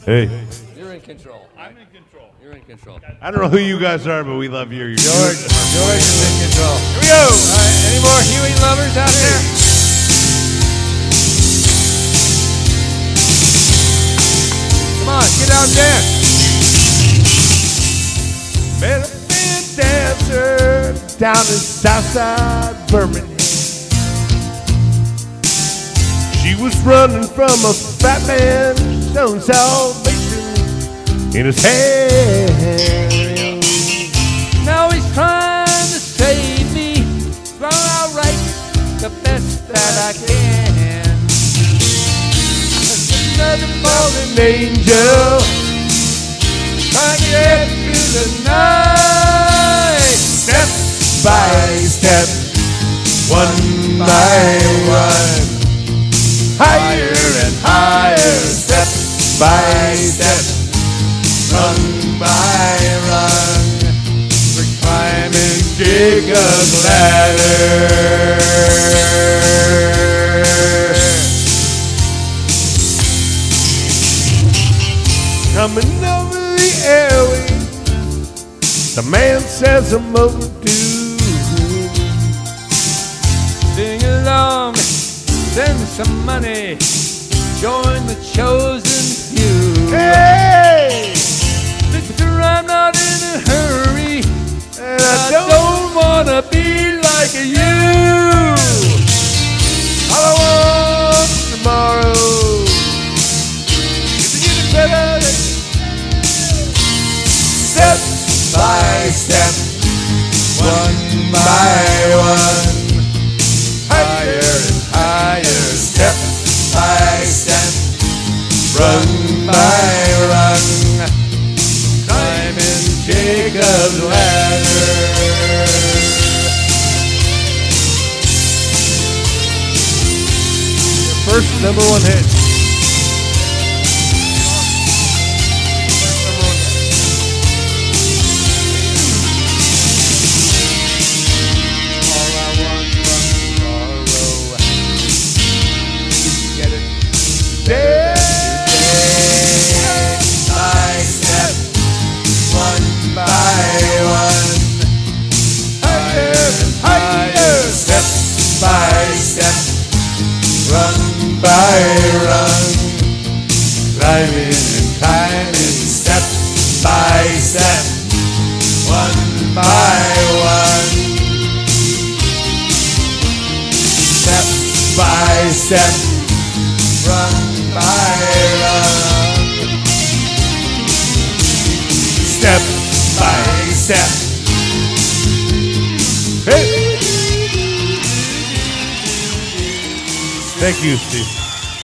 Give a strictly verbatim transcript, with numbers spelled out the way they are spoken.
Hey. You're in control. I'm in control. You're in control. I don't know who you guys are, but we love you. You're George, George is in control. Here we go. All right, any more Huey lovers out there? Come on, get out and dance. Met a band dancer down in Southside Birmingham. She was running from a fat man selling salvation in his hand. Now he's trying to save me. Well, I'll write the best that I can. Another fallen angel trying to get through the night. Step by step, one by one, higher and higher, step by step, run by run, we're climbing Jacob's ladder. Coming over the airways, the man says I'm overdue. Sing along, send some money, join the chosen few. Hey! Mister, I'm not in a hurry, And I I don't, don't wanna be like you. all I want tomorrow is to get it better. Step by step, one by one, higher and higher, step by step, run by run, climbing Jacob's ladder. Your first number one hit. All I want from tomorrow is to get it. Step by step, one by one, higher and higher, step by step, run by run, climbing and climbing, step by step, one by one, step by step, run by run, step by step. Hey! Thank you, Steve.